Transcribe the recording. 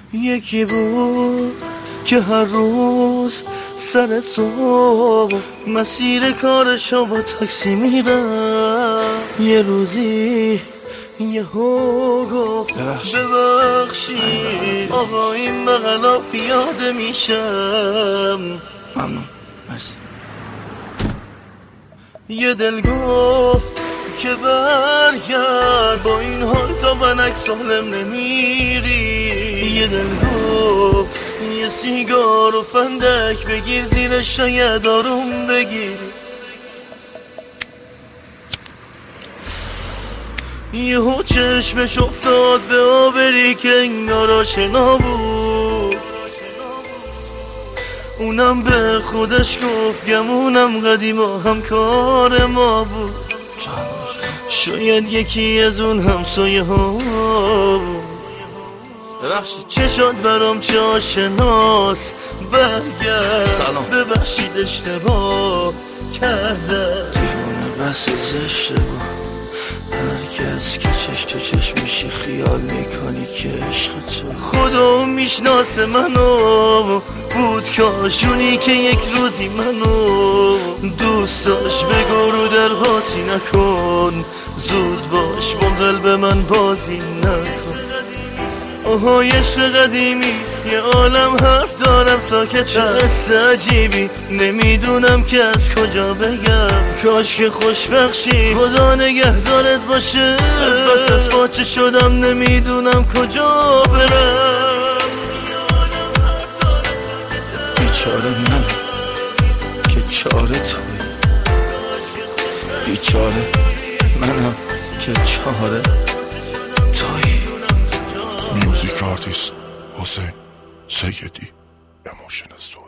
یکی بود که هر روز سر صبح مسیر کارشو با تاکسی میرم. یه روزی یهو گفت ببخشید آقا این بغلا پیاده میشم. ممنون، مرسی. یه دل گفت که برگرد، با این حال تا بنک سالم نمیری. یه دل گفت یه سیگار و فندک بگیر زیرش شاید آروم بگیری. یهو چشمش افتاد به آبری که انگار آشنا بود. اونم به خودش گفت گمونم قدیما همکار ما بود. شاید یکی از اون همسایه ها بود. ببخشید چه شد برام چه آشناس برگرد. سلام. ببخشید اشتباه کرده. دیوونه بس از اشتباه. هر کس که چش تو چشمشی خیال میکنی که عشق تو خدا میشناسه منو. بود کاشونی که یک روزی منو دوست داشت. بگو رو درواسی نکن، زود باش با قلب من بازی نکن. آهای عشق قدیمی یه عالم حرف دارم ساکت. چه قصه عجیبی نمیدونم که از کجا بگم. کاش که خوشبخشی خدا نگهدارت باشه. از بس از باچه شدم نمیدونم کجا برم. بیچاره منم که چاره توی. بیچاره منم که چاره توی. Music artist Hossein Seyyedi, Emotional Soul.